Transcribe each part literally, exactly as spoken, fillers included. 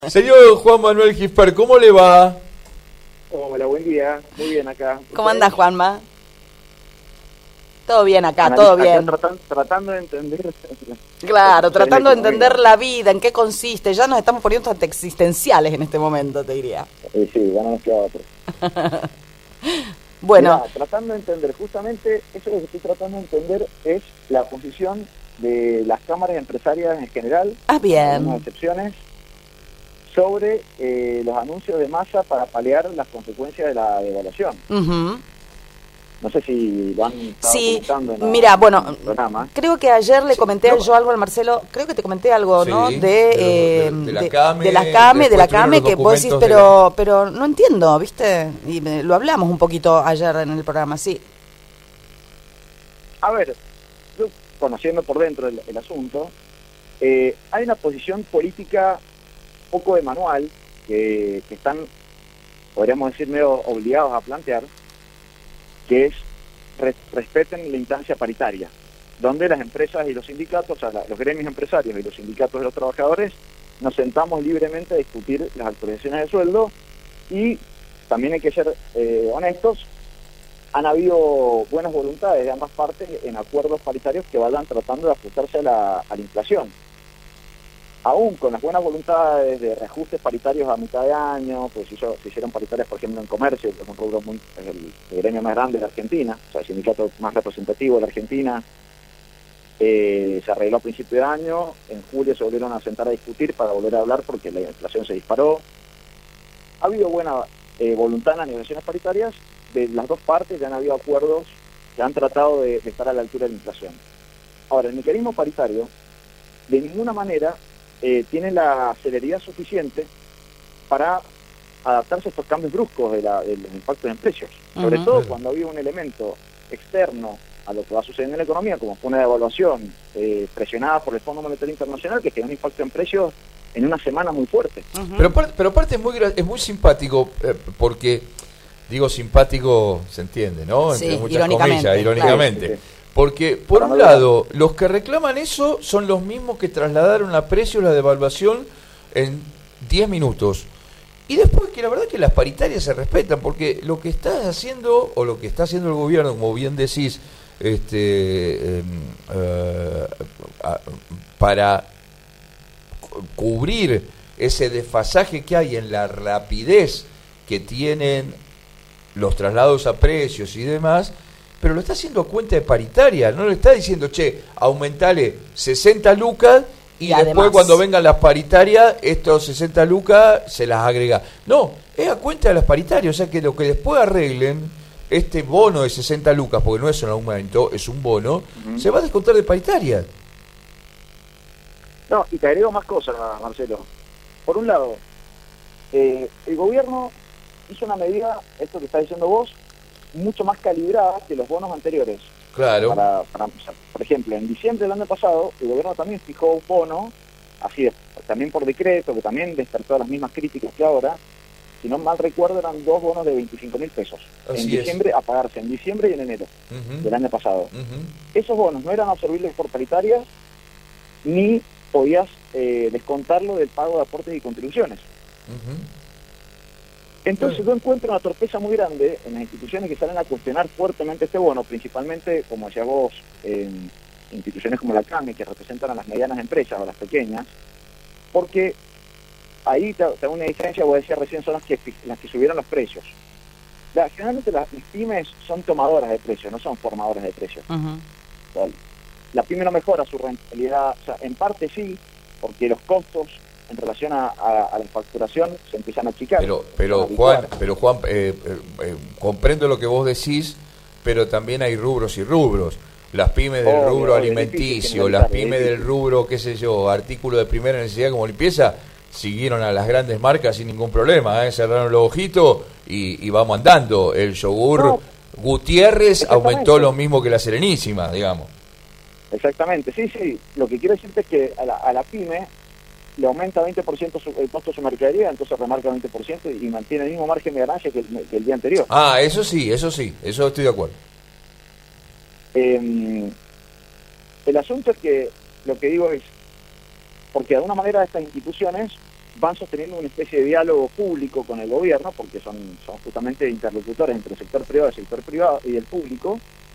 Señor Juan Manuel Gispert, ¿cómo le va? Hola, buen día. Muy bien acá. ¿Cómo anda, Juanma? Todo bien acá, Analiz todo acá bien. Tratan, tratando de entender. Claro, tratando de entender economía. la vida, en qué consiste. Ya nos estamos poniendo hasta existenciales en este momento, te diría. Eh, sí, ya no nos queda otro. Bueno, Mirá, tratando de entender, justamente eso lo que estoy tratando de entender es la posición de las cámaras empresarias en general, ah, con bien. algunas excepciones, sobre eh, los anuncios de masa para paliar las consecuencias de la devaluación. Ujú. No sé si lo han estado Sí, comentando en la- mira, en bueno, el programa. creo que ayer le Sí, comenté no. yo algo al Marcelo, creo que te comenté algo, Sí, ¿no? De, de los- eh, de- de la de- CAME, de la CAME, de la después tuvieron CAME, los que vos decís, documentos de pero, pero no entiendo, ¿viste? Y me- lo hablamos un poquito ayer en el programa, sí. A ver, yo conociendo por dentro el, el asunto, eh, hay una posición política poco de manual que, que están, podríamos decir, medio obligados a plantear, que es re- respeten la instancia paritaria, donde las empresas y los sindicatos, o sea, la- los gremios empresarios y los sindicatos de los trabajadores, nos sentamos libremente a discutir las actualizaciones de sueldo y también hay que ser eh, honestos. Han habido buenas voluntades de ambas partes en acuerdos paritarios que vayan tratando de ajustarse a la, a la inflación. Aún con las buenas voluntades de reajustes paritarios a mitad de año, pues se, hizo, se hicieron paritarias, por ejemplo, en comercio, que es un rubro muy, es el, el gremio más grande de la Argentina, o sea, el sindicato más representativo de la Argentina, eh, se arregló a principio de año, en julio se volvieron a sentar a discutir para volver a hablar porque la inflación se disparó. Ha habido buena eh, voluntad en las negociaciones paritarias, de las dos partes ya han habido acuerdos que han tratado de, de estar a la altura de la inflación. Ahora, el mecanismo paritario de ninguna manera eh, tiene la celeridad suficiente para adaptarse a estos cambios bruscos de, la, de los impactos en precios, sobre Ujú. todo cuando había un elemento externo a lo que va sucediendo en la economía, como fue una devaluación eh, presionada por el Fondo Monetario Internacional, que tiene un impacto en precios en una semana muy fuerte. Ujú. Pero, aparte- pero aparte es muy, gra- es muy simpático, eh, porque, digo simpático, se entiende, ¿no? Sí, Entre muchas irónicamente, comillas, irónicamente. claro. Sí, Porque, por Para un no lado, los que reclaman eso son los mismos que trasladaron a precios la devaluación en diez minutos. Y después que la verdad que las paritarias se respetan, porque lo que está haciendo, o lo que está haciendo el gobierno, como bien decís, este eh, eh, a- para cu- cubrir ese desfasaje que hay en la rapidez que tienen los traslados a precios y demás, pero lo está haciendo a cuenta de paritaria, no le está diciendo, che, aumentale sesenta lucas y, Y después además- cuando vengan las paritarias, estos sesenta lucas se las agrega. No, es a cuenta de las paritarias, o sea que lo que después arreglen, este bono de sesenta lucas, porque no es un aumento, es un bono, Ujú. se va a descontar de paritaria. No, y te agrego más cosas, Marcelo. Por un lado, eh, el gobierno hizo una medida, esto que estás diciendo vos, mucho más calibrada que los bonos anteriores. Claro. Para, para, o sea, por ejemplo, en diciembre del año pasado, el gobierno también fijó un bono, así de, también por decreto, que también despertó las mismas críticas que ahora. Si no mal recuerdo, eran dos bonos de veinticinco mil pesos. Así en es. diciembre, a pagarse en diciembre y en enero Ujú, del año pasado. ujú. Esos bonos no eran absorbibles por paritarias, ni podías eh, descontarlo del pago de aportes y contribuciones. Ujú. Entonces Claro. yo encuentro una torpeza muy grande en las instituciones que salen a cuestionar fuertemente este bono, principalmente, como decías vos, en instituciones como la CAME, que representan a las medianas empresas o a las pequeñas, porque ahí te, te hago una diferencia, vos decías recién, son las que, las que subieron los precios. La, generalmente las, las pymes son tomadoras de precios, no son formadoras de precios. Ujú. O sea, la pyme no mejora su rentabilidad, o sea, en parte sí, porque los costos en relación a, a, a la facturación se empiezan a achicar. Pero, pero Se Juan, habituar. pero Juan, eh, eh, eh, comprendo lo que vos decís, pero también hay rubros y rubros. Las pymes del Obvio, rubro obvio, es alimenticio, difícil las generalizar, es pymes del difícil. rubro, qué sé yo, artículos de primera necesidad como limpieza, siguieron a las grandes marcas sin ningún problema, ¿eh? Cerraron los ojitos y, y vamos andando. El yogur No, Gutiérrez exactamente. aumentó lo mismo que la Serenísima, digamos. Exactamente, sí, sí. Lo que quiero decirte es que a la, a la pyme le aumenta veinte por ciento su, el costo de su mercadería, entonces remarca veinte por ciento y mantiene el mismo margen de ganancia que el, que el día anterior. Ah, eso sí, eso sí, eso estoy de acuerdo. Eh, el asunto es que lo que digo es, porque de alguna manera estas instituciones van sosteniendo una especie de diálogo público con el gobierno, porque son, son justamente interlocutores entre el sector privado, el sector privado y el público.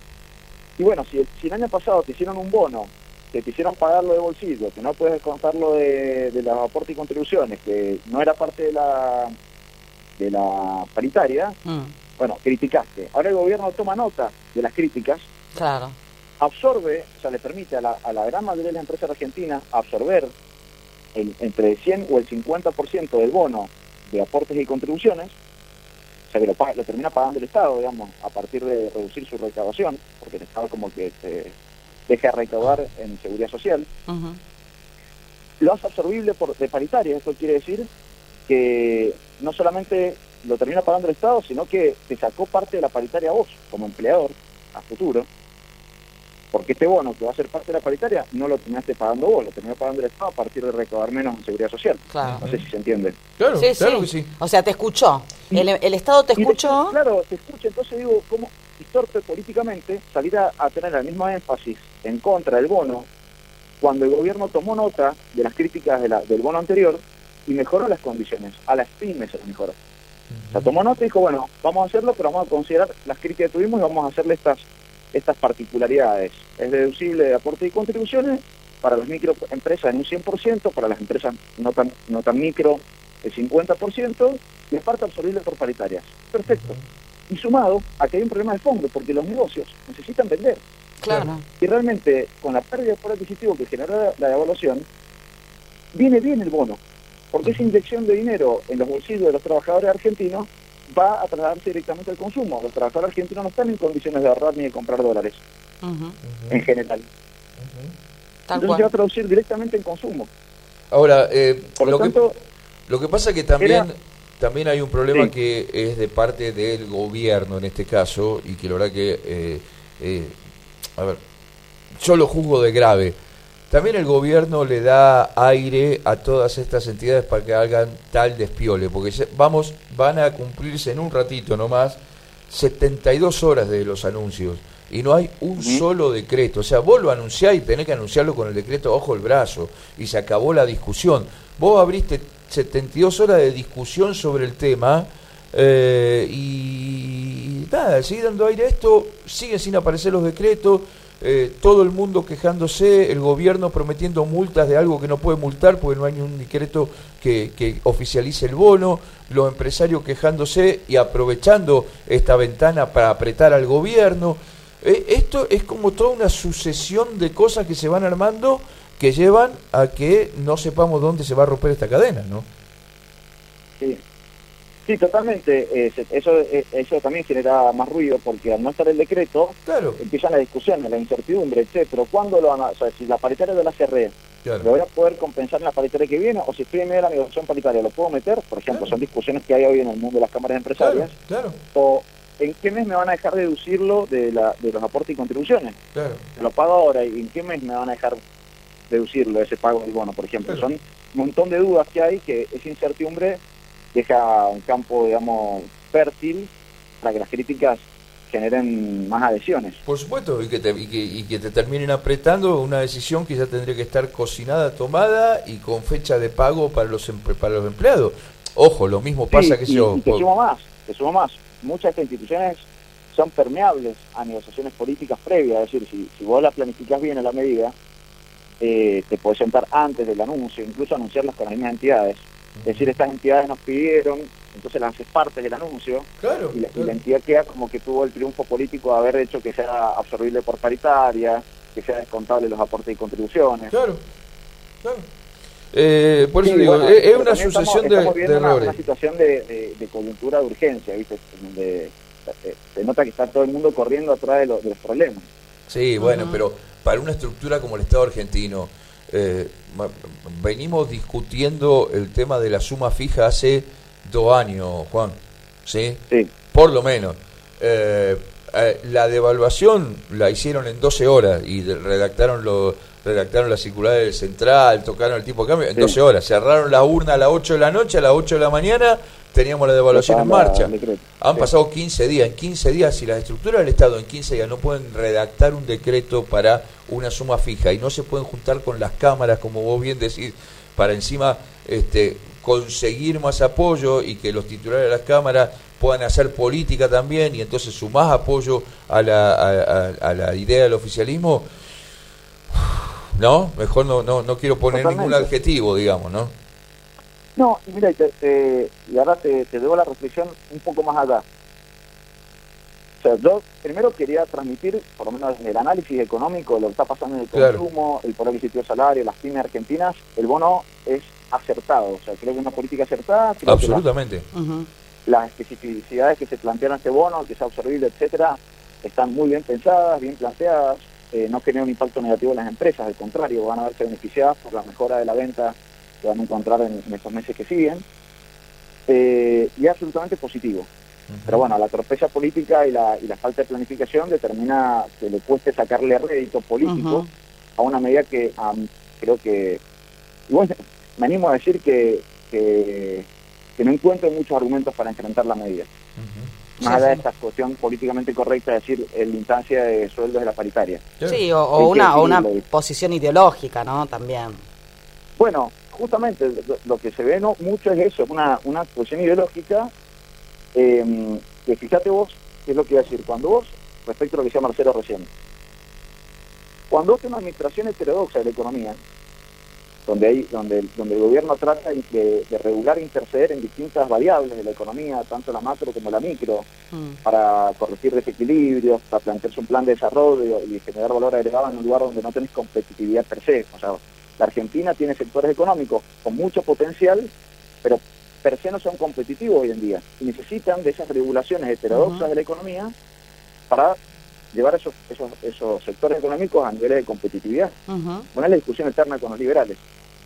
Y bueno, si, si el año pasado te hicieron un bono, que te hicieron pagarlo de bolsillo, que no puedes descontarlo de, de los aportes y contribuciones, que no era parte de la de la paritaria, mm. bueno, criticaste. Ahora el gobierno toma nota de las críticas, claro, absorbe, o sea, le permite a la, a la gran mayoría de las empresas argentinas absorber el, entre el cien o el cincuenta por ciento del bono de aportes y contribuciones, o sea, que lo, paga, lo termina pagando el Estado, digamos, a partir de reducir su recaudación, porque el Estado como que se deja de recaudar en seguridad social. Uh-huh. Lo hace absorbible por, de paritaria, esto quiere decir que no solamente lo termina pagando el Estado, sino que te sacó parte de la paritaria a vos, como empleador, a futuro, porque este bono que va a ser parte de la paritaria no lo terminaste pagando vos, lo terminó pagando el Estado a partir de recaudar menos en seguridad social. Claro. No sé si se entiende. Claro, sí, claro sí. que sí. O sea, te escuchó. Sí. El, el Estado te escuchó. Te, claro, te escucha. Entonces digo, ¿cómo es torpe políticamente salir a, a tener el mismo énfasis en contra del bono cuando el gobierno tomó nota de las críticas de la, del bono anterior y mejoró las condiciones? A las pymes se las mejoró. Uh-huh. O sea, tomó nota y dijo, bueno, vamos a hacerlo, pero vamos a considerar las críticas que tuvimos y vamos a hacerle estas estas particularidades. Es deducible de aportes y contribuciones para las microempresas en un cien por ciento, para las empresas no tan no tan micro el cincuenta por ciento, y es parte absorbible por paritarias. Perfecto. Y sumado a que hay un problema de fondo, porque los negocios necesitan vender. Claro. Y realmente, con la pérdida de poder adquisitivo que genera la devaluación, viene bien el bono, porque esa inyección de dinero en los bolsillos de los trabajadores argentinos va a trasladarse directamente al consumo. Los trabajadores argentinos no están en condiciones de ahorrar ni de comprar dólares, uh-huh. en general. Uh-huh. Entonces cual. se va a traducir directamente en consumo. Ahora, eh, Por lo, lo, tanto, que, lo que pasa es que también, era, también hay un problema sí. que es de parte del gobierno en este caso, y que la verdad que, eh, eh, a ver, yo lo juzgo de grave. También el gobierno le da aire a todas estas entidades para que hagan tal despiole, porque vamos, van a cumplirse en un ratito nomás setenta y dos horas de los anuncios y no hay un uh-huh. solo decreto. O sea, vos lo anunciás y tenés que anunciarlo con el decreto bajo el brazo y se acabó la discusión. Vos abriste setenta y dos horas de discusión sobre el tema eh, y nada, sigue dando aire a esto, siguen sin aparecer los decretos. Eh, todo el mundo quejándose, el gobierno prometiendo multas de algo que no puede multar porque no hay ningún decreto que, que oficialice el bono, los empresarios quejándose y aprovechando esta ventana para apretar al gobierno. Eh, esto es como toda una sucesión de cosas que se van armando que llevan a que no sepamos dónde se va a romper esta cadena, ¿no? Sí. Sí, totalmente. Eh, eso eh, eso también genera más ruido porque al no estar el decreto, claro. empiezan las discusiones, la incertidumbre, etcétera. ¿Cuándo lo van a, o sea, si la paritaria de la C R E, claro. lo voy a poder compensar en la paritaria que viene? O si estoy en medio de la negociación paritaria, ¿lo puedo meter? Por ejemplo, claro. son discusiones que hay hoy en el mundo de las cámaras empresarias. Claro, claro. O ¿en qué mes me van a dejar deducirlo de, la, de los aportes y contribuciones? Claro. Lo pago ahora, ¿y en qué mes me van a dejar deducirlo, ese pago del bono, por ejemplo? Claro. Son un montón de dudas que hay, que esa incertidumbre deja un campo, digamos, fértil para que las críticas generen más adhesiones. Por supuesto, y que te, y que, y que te terminen apretando una decisión que ya tendría que estar cocinada, tomada y con fecha de pago para los para los empleados. Ojo, lo mismo pasa sí, que y, yo... Y te sumo más, te sumo más. Muchas de estas instituciones son permeables a negociaciones políticas previas, es decir, si, si vos la planificás bien a la medida, eh, te podés sentar antes del anuncio, incluso anunciarlas con las mismas entidades. Es decir, estas entidades nos pidieron, entonces las haces parte del anuncio, claro, y, la, claro. y la entidad queda como que tuvo el triunfo político de haber hecho que sea absorbible por paritaria, que sea descontable los aportes y contribuciones. Claro, claro. Eh, por eso sí, digo, bueno, es, es una sucesión estamos, de, estamos viendo de una, errores. Una situación de, de, de coyuntura de urgencia, ¿viste? Donde se, se nota que está todo el mundo corriendo atrás de, lo, de los problemas. Sí, bueno, uh-huh. pero para una estructura como el Estado argentino, eh, venimos discutiendo el tema de la suma fija hace dos años, Juan, ¿sí? Sí. Por lo menos. Eh, eh, la devaluación la hicieron en doce horas y de, redactaron lo, redactaron la circular del central, tocaron el tipo de cambio en sí. doce horas. Cerraron la urna a las ocho de la noche, a las ocho de la mañana teníamos la devaluación en marcha. Han sí. pasado quince días. En quince días, si las estructuras del Estado en quince días no pueden redactar un decreto para una suma fija y no se pueden juntar con las cámaras, como vos bien decís, para encima este, conseguir más apoyo y que los titulares de las cámaras puedan hacer política también y entonces sumás apoyo a la, a, a, a la idea del oficialismo, no, mejor no no, no quiero poner Totalmente. ningún adjetivo, digamos, ¿no? No, y mira, y, te, te, y ahora te, te debo la reflexión un poco más allá. O sea, yo primero quería transmitir, por lo menos en el análisis económico, lo que está pasando en el Claro. consumo, el poder adquisitivo del salario, las pymes argentinas, el bono es acertado. O sea, creo que es una política acertada. Creo Absolutamente. que Ujú. la, las especificidades que se plantearon este bono, que sea absorbible, etcétera, están muy bien pensadas, bien planteadas. Eh, no genera un impacto negativo en las empresas, al contrario, van a verse beneficiadas por la mejora de la venta que van a encontrar en, en estos meses que siguen. Eh, y es absolutamente positivo. Ujú. Pero bueno, la torpeza política y la, y la falta de planificación determina que le cueste sacarle rédito político Ujú. a una medida que um, creo que, y bueno, me animo a decir que, que, que no encuentro muchos argumentos para enfrentar la medida. Ujú. Más Sí, allá de sí. esta cuestión políticamente correcta, es decir, en la instancia de sueldos de la paritaria. Claro. Sí, o, o Hay que una, o una decidirlo. posición ideológica, ¿no? También. Bueno, justamente lo, lo que se ve no mucho es eso, una, una cuestión ideológica, eh, que fíjate vos, qué es lo que iba a decir, cuando vos, respecto a lo que decía Marcelo recién, cuando vos tenés una administración heterodoxa de la economía, donde hay, donde, donde el gobierno trata de, de regular e interceder en distintas variables de la economía, tanto la macro como la micro, Mm. para corregir desequilibrios, para plantearse un plan de desarrollo y generar valor agregado en un lugar donde no tenés competitividad per se. O sea, la Argentina tiene sectores económicos con mucho potencial, pero per se no son competitivos hoy en día. Y necesitan de esas regulaciones heterodoxas Ujú. de la economía para llevar esos, esos, esos sectores económicos a niveles de competitividad. Ujú. Bueno, es la discusión eterna con los liberales.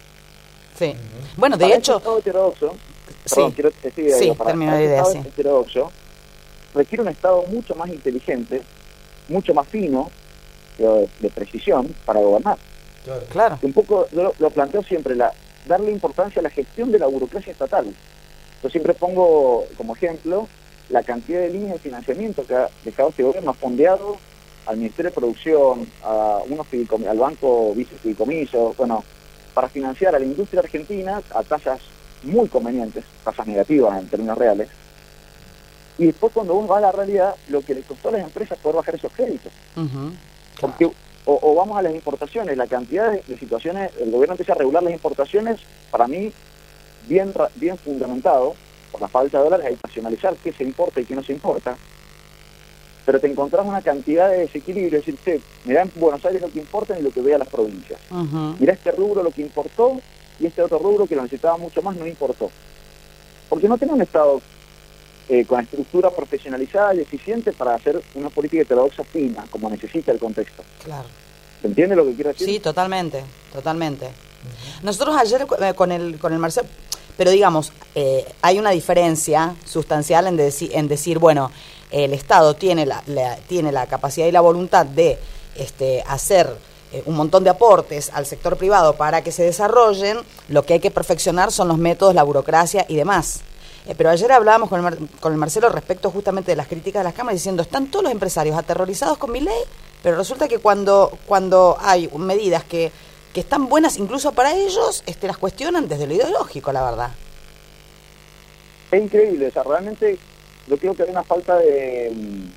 Sí. Bueno, de Para hecho, ese Estado heterodoxo, sí. perdón, quiero decir, Sí, digo, para, termina para la ese idea, Estado sí. heterodoxo requiere un Estado mucho más inteligente, mucho más fino, de, de precisión para gobernar. Claro. Claro. Un poco, yo lo, lo planteo siempre, la darle importancia a la gestión de la burocracia estatal. Yo siempre pongo como ejemplo la cantidad de líneas de financiamiento que ha dejado este gobierno fondeado al Ministerio de Producción, a unos fideicomi- al Banco Vicefideicomiso, bueno, para financiar a la industria argentina a tasas muy convenientes, tasas negativas en términos reales. Y después cuando uno va a la realidad, lo que le costó a las empresas poder bajar esos créditos. Ujú. Porque o, o vamos a las importaciones, la cantidad de, de situaciones, el gobierno empieza a regular las importaciones, para mí, bien ra- bien fundamentado, por la falta de dólares, hay que nacionalizar qué se importa y qué no se importa, pero te encontrás una cantidad de desequilibrio, es decir, che, mirá en Buenos Aires lo que importa y lo que ve a las provincias. Ujú. Mirá este rubro lo que importó y este otro rubro que lo necesitaba mucho más no importó. Porque no tiene un Estado eh, con estructura profesionalizada y eficiente para hacer una política heterodoxa fina, como necesita el contexto. Claro. ¿Se entiende lo que quiero decir? Sí, totalmente, totalmente. Nosotros ayer eh, con el con el Marcelo, pero digamos, eh, hay una diferencia sustancial en, deci- en decir, bueno, el Estado tiene la, la- tiene la capacidad y la voluntad de este, hacer eh, un montón de aportes al sector privado para que se desarrollen, lo que hay que perfeccionar son los métodos, la burocracia y demás. Eh, pero ayer hablábamos con el, Mar- con el Marcelo respecto justamente de las críticas de las cámaras, diciendo, están todos los empresarios aterrorizados con mi ley, pero resulta que cuando, cuando hay medidas que, que están buenas incluso para ellos, este, las cuestionan desde lo ideológico, la verdad. Es increíble, o sea, realmente yo creo que hay una falta de,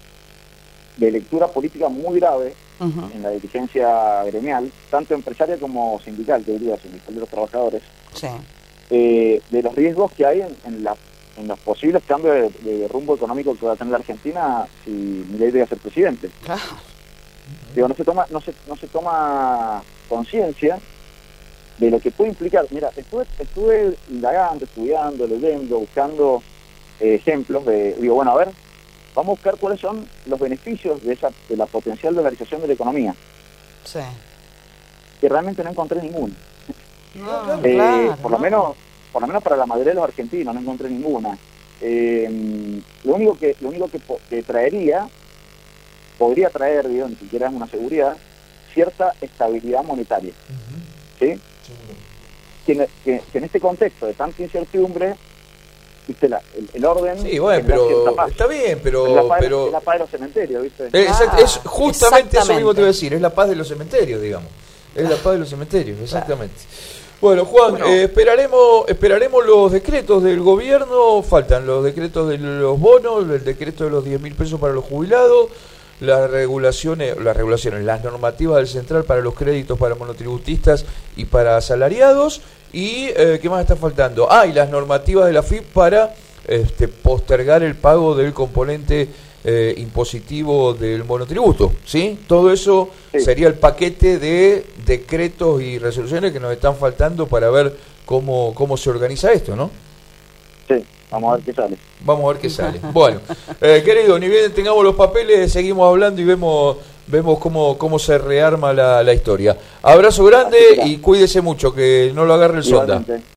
de lectura política muy grave Ujú. en la dirigencia gremial, tanto empresaria como sindical, que diría, sindical de los trabajadores, Sí. eh, de los riesgos que hay en, en, la, en los posibles cambios de, de rumbo económico que va a tener la Argentina si Milei llega a ser presidente. Claro. Digo, no se toma, no se, no se toma conciencia de lo que puede implicar. Mira, estuve, estuve indagando, estudiando, leyendo, buscando eh, ejemplos de, digo, bueno, a ver, vamos a buscar cuáles son los beneficios de esa, de la potencial dolarización de la economía, Sí. que realmente no encontré ninguno. No, Eh, claro, por lo no. menos, por lo menos para la mayoría de los argentinos no encontré ninguna. Eh, lo único que, lo único que, po- que traería, podría traer, digo, ni siquiera es una seguridad, cierta estabilidad monetaria, ¿sí? Que, en- que- que en este contexto de tanta incertidumbre, viste, la, el, el orden Sí, bueno, genera cierta pero paz. está bien, es, pero la paz, pero es la paz de los cementerios, ¿viste? Eh, exact- es Ah, justamente eso mismo exactamente. te iba a decir, es la paz de los cementerios, digamos. Es la paz de los cementerios, exactamente. Bueno, Juan, Bueno. eh, esperaremos esperaremos los decretos del gobierno. Faltan los decretos de los bonos, el decreto de los diez mil pesos para los jubilados, las regulaciones, las regulaciones, las normativas del central para los créditos para monotributistas y para asalariados. Y eh, ¿qué más está faltando? Ah, y las normativas de la F I P para este, postergar el pago del componente eh, impositivo del monotributo, ¿sí? Todo eso Sí. sería el paquete de decretos y resoluciones que nos están faltando para ver cómo, cómo se organiza esto, ¿no? Sí, vamos a ver qué sale. Vamos a ver qué sale. Bueno, eh, querido, ni bien tengamos los papeles, seguimos hablando y vemos vemos cómo, cómo se rearma la, la historia. Abrazo grande y cuídese mucho, que no lo agarre el sonda. Igualmente.